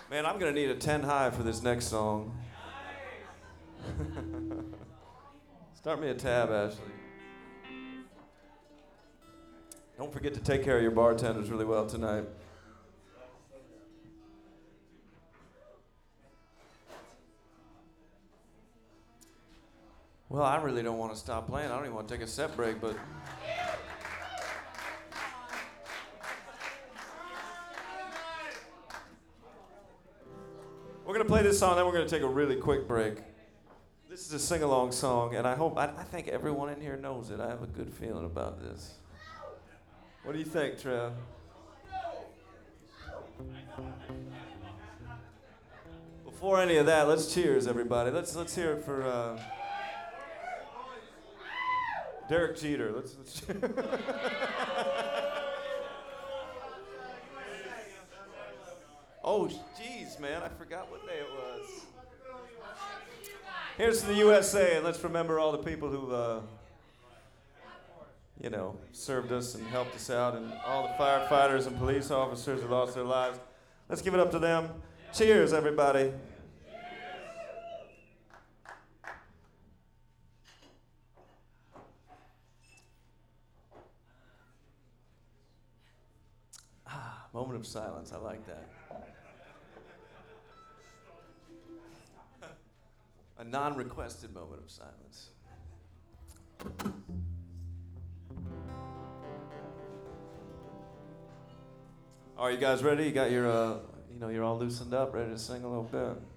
Man, I'm gonna need a 10 high for this next song. Start me a tab, Ashley. Don't forget to take care of your bartenders really well tonight. Well, I really don't want to stop playing. I don't even want to take a set break, but we're gonna play this song, then we're gonna take a really quick break. This is a sing-along song, and I think everyone in here knows it. I have a good feeling about this. What do you think, Trev? Before any of that, let's cheers, everybody. Let's hear it for Derek Jeter. Let's Oh, jeez, man, I forgot what day it was. Here's to the USA, and let's remember all the people who, served us and helped us out, and all the firefighters and police officers who lost their lives. Let's give it up to them. Cheers, everybody. Moment of silence, I like that. A non-requested moment of silence. Are you guys ready? You got your, you're all loosened up, ready to sing a little bit?